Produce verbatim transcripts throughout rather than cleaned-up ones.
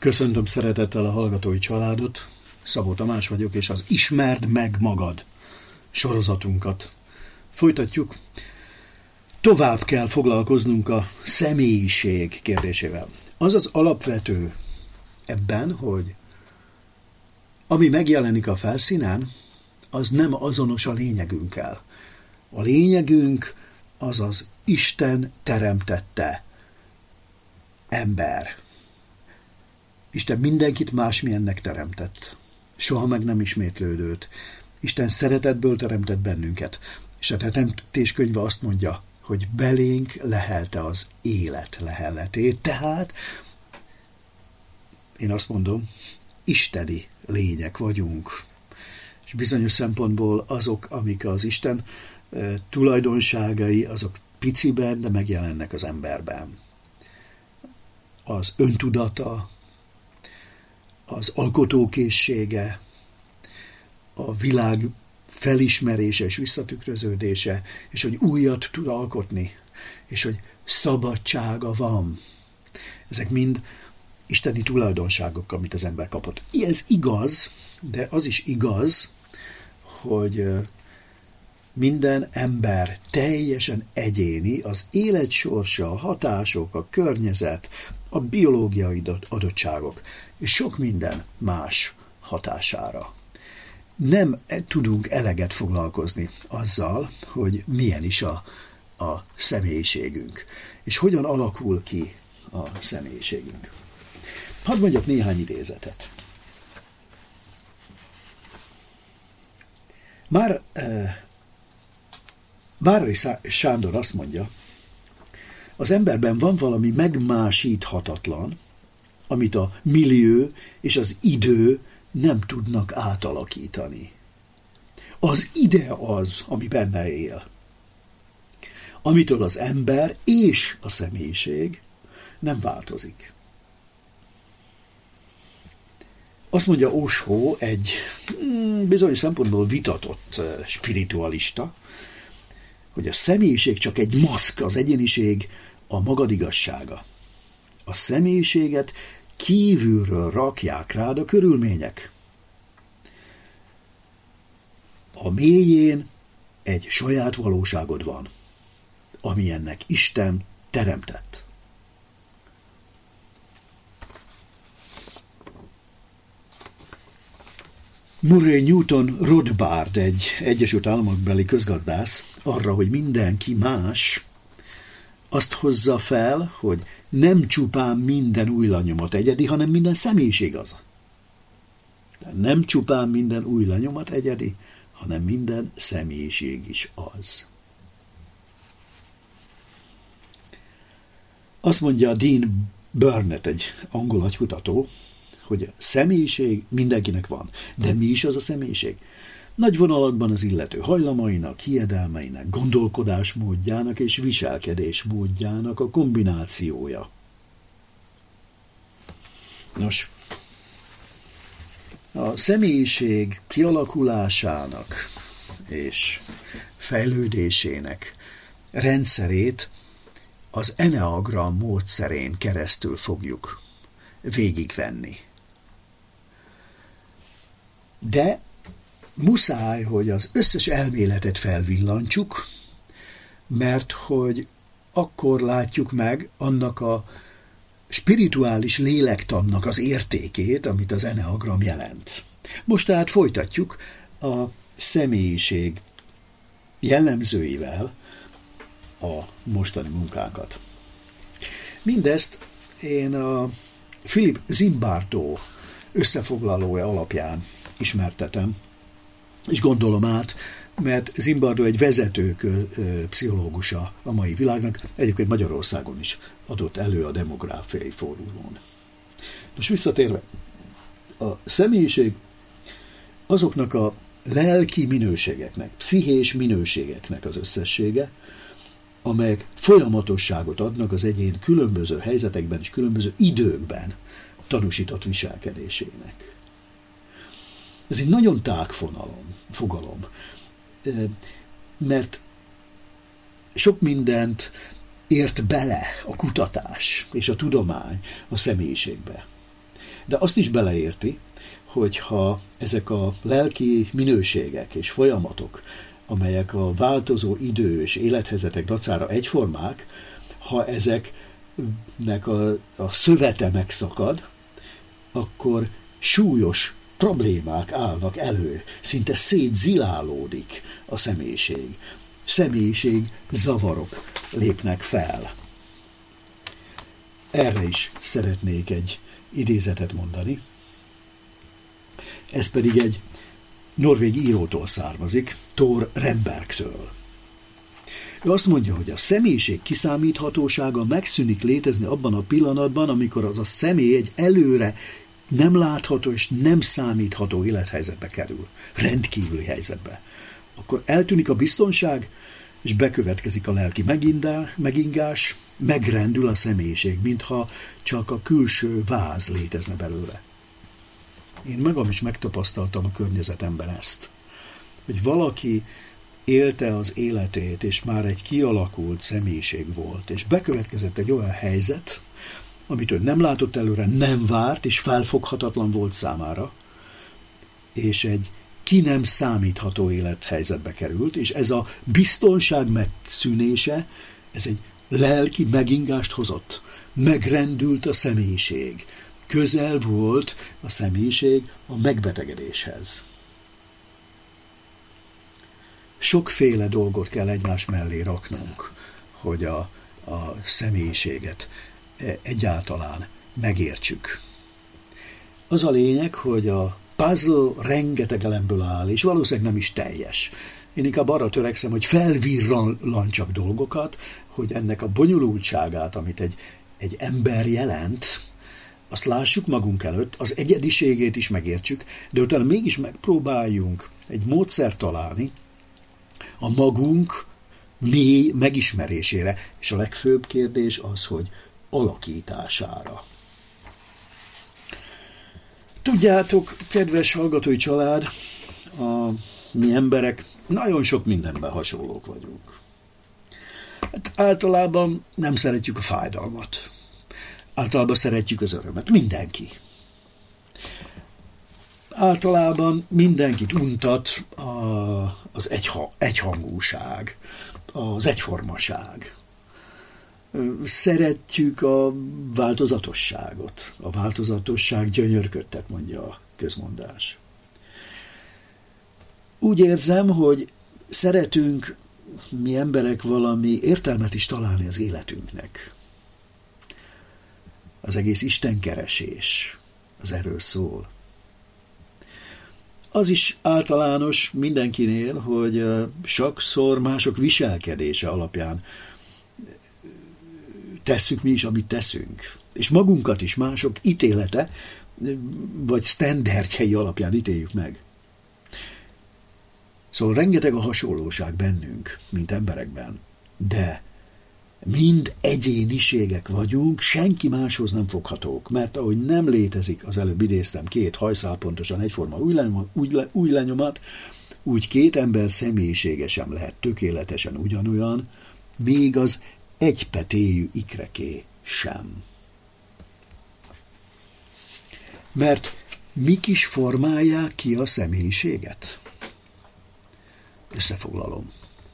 Köszöntöm szeretettel a hallgatói családot, Szabó Tamás vagyok, és az Ismerd meg magad sorozatunkat folytatjuk. Tovább kell foglalkoznunk a személyiség kérdésével. Az az alapvető ebben, hogy ami megjelenik a felszínen, az nem azonos a lényegünkkel. A lényegünk az az Isten teremtette ember. Isten mindenkit másmilyennek teremtett. Soha meg nem ismétlődött. Isten szeretetből teremtett bennünket. És a Teremtés könyve azt mondja, hogy belénk lehelte az élet lehelletét. Tehát én azt mondom, isteni lények vagyunk. És bizonyos szempontból azok, amik az Isten e, tulajdonságai, azok piciben, de megjelennek az emberben. Az öntudata, az alkotókészsége, a világ felismerése és visszatükröződése, és hogy újat tud alkotni, és hogy szabadsága van. Ezek mind isteni tulajdonságok, amit az ember kapott. Ez igaz, de az is igaz, hogy minden ember teljesen egyéni, az élet sorsa, a hatások, a környezet, a biológiai adottságok, és sok minden más hatására. Nem tudunk eleget foglalkozni azzal, hogy milyen is a, a személyiségünk, és hogyan alakul ki a személyiségünk. Hadd mondjak néhány idézetet. Már eh, Bárai Sándor azt mondja, az emberben van valami megmásíthatatlan, amit a millió és az idő nem tudnak átalakítani. Az ide az, ami benne él, amitől az ember és a személyiség nem változik. Azt mondja Osho, egy bizonyos szempontból vitatott spiritualista, hogy a személyiség csak egy maszk, az egyéniség a magad igazsága. A személyiséget kívülről rakják rád a körülmények. A mélyén egy saját valóságod van, amilyennek Isten teremtett. Murray Newton Rothbard, egy Egyesült Államokbeli közgazdász, arra, hogy mindenki más, azt hozza fel, hogy nem csupán minden új lenyomat egyedi, hanem minden személyiség az. Nem csupán minden új lenyomat egyedi, hanem minden személyiség is az. Azt mondja Dean Burnett, egy angol agykutató, hogy a személyiség mindenkinek van. De mi is az a személyiség? Nagy vonalakban az illető hajlamainak, hiedelmeinek, gondolkodásmódjának és viselkedésmódjának a kombinációja. Nos, a személyiség kialakulásának és fejlődésének rendszerét az Enneagram módszerén keresztül fogjuk végigvenni. De muszáj, hogy az összes elméletet felvillantsuk, mert hogy akkor látjuk meg annak a spirituális lélektannak az értékét, amit az Enneagram jelent. Most tehát folytatjuk a személyiség jellemzőivel a mostani munkánkat. Mindezt én a Philip Zimbardo összefoglalója alapján ismertetem, és gondolom át, mert Zimbardo egy vezető pszichológusa a mai világnak, egyébként Magyarországon is adott elő a demográfiai fórumon. Most visszatérve, a személyiség azoknak a lelki minőségeknek, pszichés minőségeknek az összessége, amelyek folyamatosságot adnak az egyén különböző helyzetekben és különböző időkben tanúsított viselkedésének. Ez egy nagyon tág fonalom, fogalom, mert sok mindent ért bele a kutatás és a tudomány a személyiségbe. de azt is beleérti, hogyha ezek a lelki minőségek és folyamatok, amelyek a változó idő és élethelyzetek dacára egyformák, ha ezeknek a, a szövete megszakad, akkor súlyos problémák állnak elő, szinte szétzilálódik a személyiség. Személyiség zavarok lépnek fel. Erre is szeretnék egy idézetet mondani. Ez pedig egy norvég írótól származik, Thor Renbergtől. Ő azt mondja, hogy a személyiség kiszámíthatósága megszűnik létezni abban a pillanatban, amikor az a személy egy előre nem látható és nem számítható élethelyzetbe kerül, rendkívüli helyzetbe. Akkor eltűnik a biztonság, és bekövetkezik a lelki megingás, megrendül a személyiség, mintha csak a külső váz létezne belőle. Én magam is megtapasztaltam a környezetemben ezt, hogy valaki élte az életét, és már egy kialakult személyiség volt, és bekövetkezett egy olyan helyzet, amit ő nem látott előre, nem várt, és felfoghatatlan volt számára, és egy ki nem számítható élethelyzetbe került, és ez a biztonság megszűnése, ez egy lelki megingást hozott. Megrendült a személyiség. Közel volt a személyiség a megbetegedéshez. Sokféle dolgot kell egymás mellé raknunk, hogy a, a személyiséget egyáltalán megértsük. Az a lényeg, hogy a puzzle rengeteg elemből áll, és valószínűleg nem is teljes. Én inkább arra törekszem, hogy felvirrantsak dolgokat, hogy ennek a bonyolultságát, amit egy, egy ember jelent, azt lássuk magunk előtt, az egyediségét is megértsük, de utána mégis megpróbáljunk egy módszert találni a magunk mély megismerésére, és a legfőbb kérdés az, hogy alakítására. Tudjátok, kedves hallgatói család, a mi emberek nagyon sok mindenben hasonlók vagyunk. Hát általában nem szeretjük a fájdalmat. Általában szeretjük az örömet. Mindenki. Általában mindenkit untat a, az egyha, egyhangúság, az egyformaság. Szeretjük a változatosságot. A változatosság gyönyörködtet, mondja a közmondás. Úgy érzem, hogy szeretünk mi emberek valami értelmet is találni az életünknek. Az egész istenkeresés az erről szól. Az is általános mindenkinél, hogy sokszor mások viselkedése alapján tesszük mi is, amit teszünk. És magunkat is mások ítélete, vagy sztenderdjei alapján ítéljük meg. Szóval rengeteg a hasonlóság bennünk, mint emberekben, de mind egyéniségek vagyunk, senki máshoz nem foghatók, mert ahogy nem létezik, az előbb idéztem, két hajszál pontosan egyforma új, lenyomat, új, új lenyomat, úgy két ember személyisége sem lehet tökéletesen ugyanolyan, még az egypetéjű ikreké sem. Mert mik is formálják ki a személyiséget? Összefoglalom.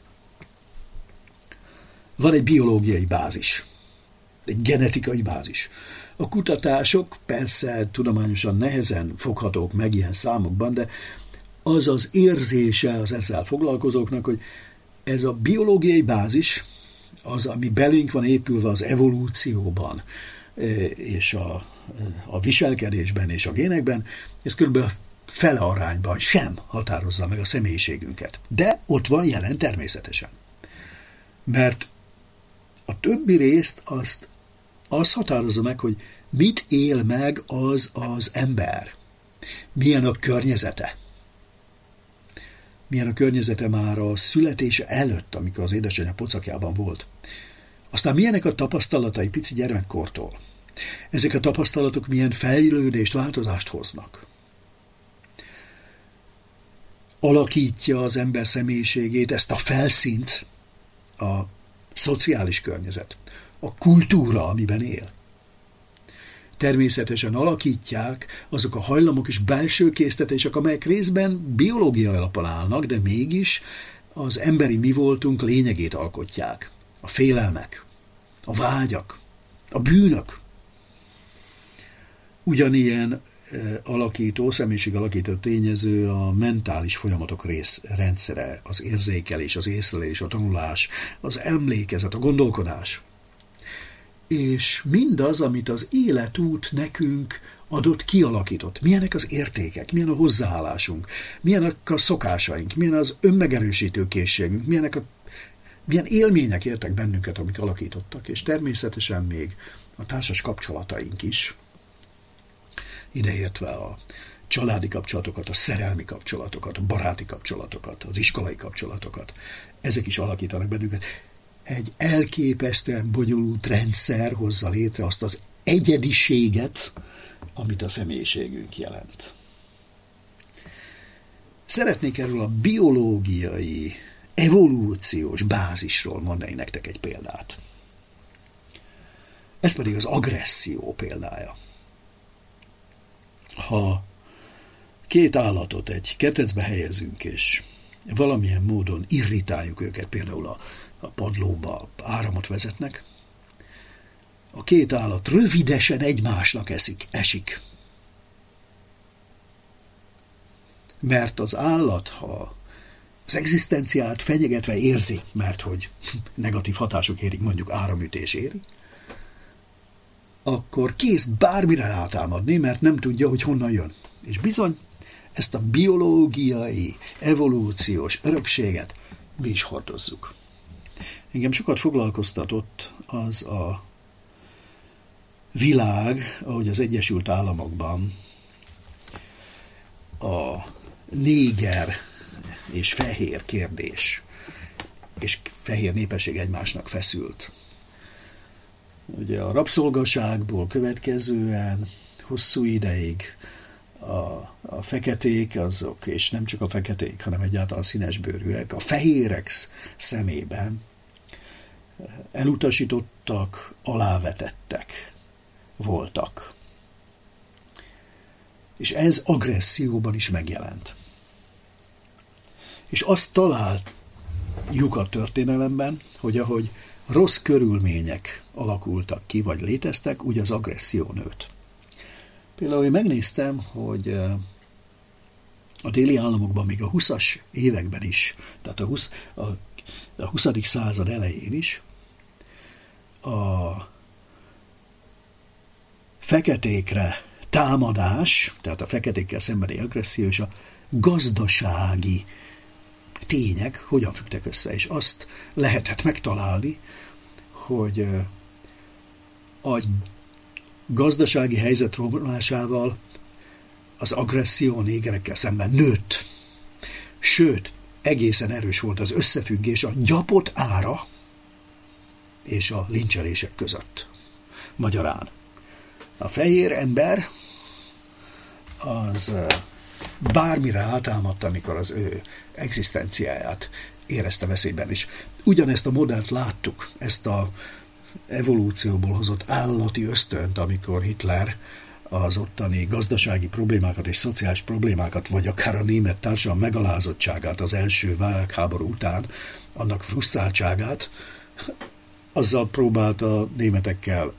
Van egy biológiai bázis, egy genetikai bázis. A kutatások persze tudományosan nehezen foghatók meg ilyen számokban, de az az érzése az ezzel foglalkozóknak, hogy ez a biológiai bázis, az, ami belénk van épülve az evolúcióban, és a, a viselkedésben és a génekben, ez körülbelül fele arányban sem határozza meg a személyiségünket. De ott van jelen természetesen. Mert a többi részt azt, az határozza meg, hogy mit él meg az az ember. Milyen a környezete. Milyen a környezete már a születése előtt, amikor az édesanyja pocakjában volt. Aztán milyenek a tapasztalatai pici gyermekkortól. Ezek a tapasztalatok milyen fejlődést, változást hoznak. Alakítja az ember személyiségét, ezt a felszínt, a szociális környezet, a kultúra, amiben él. természetesen alakítják azok a hajlamok és belső késztetések, amelyek részben biológiai alapon állnak, de mégis az emberi mi voltunk lényegét alkotják. A félelmek, a vágyak, a bűnök. Ugyanilyen alakító, személyiség alakító tényező a mentális folyamatok rész, rendszere, az érzékelés, az észlelés, a tanulás, az emlékezet, a gondolkodás. És mindaz, amit az életút nekünk adott, kialakított. Milyenek az értékek, milyen a hozzáállásunk, milyenek a szokásaink, milyen az önmegerősítő készségünk, milyenek a, milyen élmények értek bennünket, amik alakítottak, és természetesen még a társas kapcsolataink is, ideértve a családi kapcsolatokat, a szerelmi kapcsolatokat, a baráti kapcsolatokat, az iskolai kapcsolatokat. Ezek is alakítanak bennünket. Egy elképesztően bonyolult rendszer hozza létre azt az egyediséget, amit a személyiségünk jelent. Szeretnék erről a biológiai, evolúciós bázisról mondani nektek egy példát. Ez pedig az agresszió példája. Ha két állatot egy ketrecbe helyezünk, és valamilyen módon irritáljuk őket, például a, a padlóba áramot vezetnek, a két állat rövidesen egymásnak eszik, esik. Mert az állat, ha az egzisztenciát fenyegetve érzi, mert hogy negatív hatások érik, mondjuk áramütés éri, akkor kész bármire rátámadni, mert nem tudja, hogy honnan jön. És bizony, ezt a biológiai, evolúciós örökséget mi is hordozzuk. Engem sokat foglalkoztatott az a világ, ahogy az Egyesült Államokban a néger és fehér kérdés, és fehér népesség egymásnak feszült. Ugye a rabszolgaságból következően hosszú ideig a, a feketék azok, és nem csak a feketék, hanem egyáltalán színesbőrűek, a fehérek szemében elutasítottak, alávetettek voltak. És ez agresszióban is megjelent. És azt találjuk a történelemben, hogy ahogy rossz körülmények alakultak ki, vagy léteztek, úgy az agresszió nőtt. Például én megnéztem, hogy a déli államokban még a huszas években is, tehát a, húsz, a, a huszadik század elején is, a feketékre támadás, tehát a feketékkel szembeni agresszió és a gazdasági tények hogyan függtek össze, és azt lehetett megtalálni, hogy a gazdasági helyzet romlásával az agresszió a négerekkel szemben nőtt. Sőt, egészen erős volt az összefüggés a gyapot ára és a lincselések között. Magyarán a fehér ember az bármire átámadta, amikor az ő egzisztenciáját érezte veszélyben is. Ugyanezt a modellt láttuk, ezt a evolúcióból hozott állati ösztönt, amikor Hitler az ottani gazdasági problémákat és szociális problémákat, vagy akár a német társadalom megalázottságát az első világháború után, annak frusztráltságát, azzal próbálta a németekkel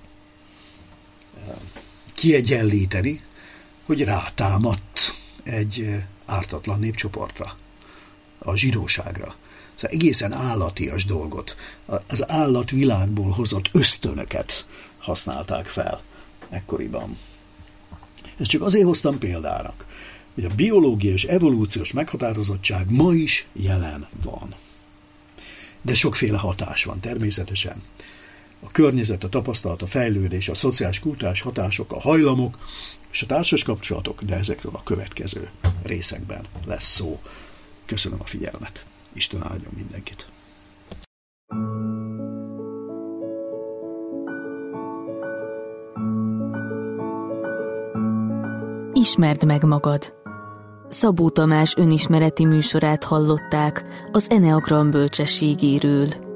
kiegyenlíteni, hogy rátámadt egy ártatlan népcsoportra, a zsidóságra. Szóval egészen állatias dolgot, az állatvilágból hozott ösztönöket használták fel ekkoriban. Ezt csak azért hoztam példának, hogy a biológiai és evolúciós meghatározottság ma is jelen van. De sokféle hatás van természetesen. A környezet, a tapasztalat, a fejlődés, a szociális kulturális hatások, a hajlamok és a társas kapcsolatok, de ezekről a következő részekben lesz szó. Köszönöm a figyelmet. Isten áldjon mindenkit. Ismerd meg magad. Szabó Tamás önismereti műsorát hallották az Eneagram bölcsességéről.